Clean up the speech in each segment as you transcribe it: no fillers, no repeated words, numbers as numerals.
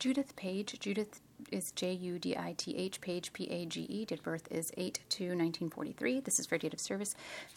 Judith Page. Judith is Judith, Page, Page. Date of birth is 8/2/1943. This is for date of service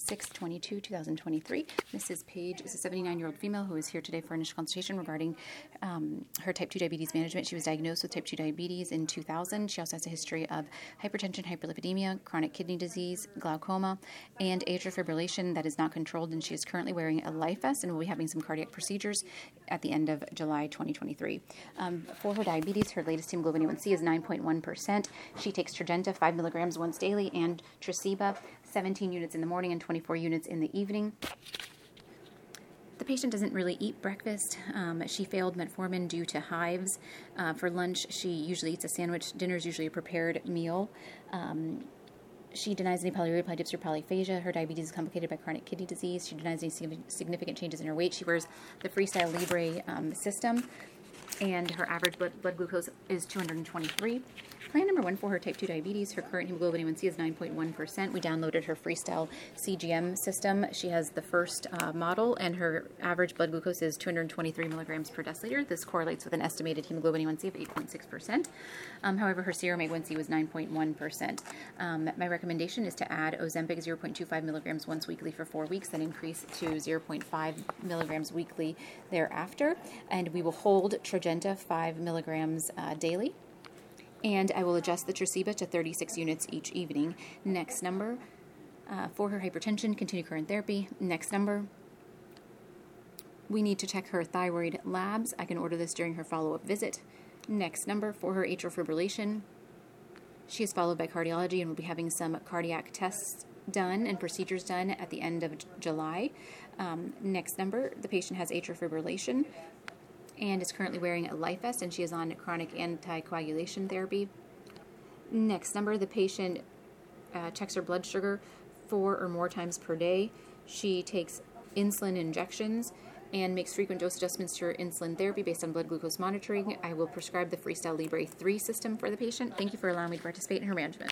6/22/2023. Mrs. Page is a 79-year-old female who is here today for initial consultation regarding her type 2 diabetes management. She was diagnosed with type 2 diabetes in 2000. She also has a history of hypertension, hyperlipidemia, chronic kidney disease, glaucoma, and atrial fibrillation that is not controlled, and she is currently wearing a life vest and will be having some cardiac procedures at the end of July 2023. For her diabetes, her latest hemoglobin A1C is 9.1%. She takes Tradjenta 5 milligrams once daily and Tresiba 17 units in the morning and 24 units in the evening. The patient doesn't really eat breakfast. She failed metformin due to hives. For lunch, she usually eats a sandwich. Dinner is usually a prepared meal. She denies any polyuria, polydipsia, or polyphagia. Her diabetes is complicated by chronic kidney disease. She denies any significant changes in her weight. She wears the Freestyle Libre system, and her average blood glucose is 223. Plan number 1 for her type 2 diabetes. Her current hemoglobin A1C is 9.1%. We downloaded her Freestyle CGM system. She has the first model, and her average blood glucose is 223 milligrams per deciliter. This correlates with an estimated hemoglobin A1C of 8.6%. However, her serum A1C was 9.1%. My recommendation is to add Ozempic 0.25 milligrams once weekly for 4 weeks, then increase to 0.5 milligrams weekly thereafter. And we will hold Tradjenta 5 milligrams daily. And I will adjust the Tresiba to 36 units each evening. Next number, for her hypertension, continue current therapy. Next number, we need to check her thyroid labs. I can order this during her follow-up visit. Next number, for her atrial fibrillation, she is followed by cardiology and will be having some cardiac tests done and procedures done at the end of July. Next number, the patient has atrial fibrillation and is currently wearing a life vest, and she is on chronic anticoagulation therapy. Next number, the patient checks her blood sugar 4 or more times per day. She takes insulin injections and makes frequent dose adjustments to her insulin therapy based on blood glucose monitoring. I will prescribe the Freestyle Libre 3 system for the patient. Thank you for allowing me to participate in her management.